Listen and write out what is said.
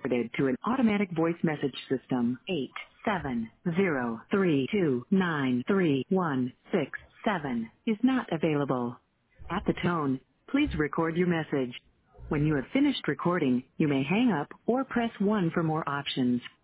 forwarded to an automatic voice message system. 87032933167 is not available. At the tone, please record your message. When you have finished recording, you may hang up or press 1 for more options.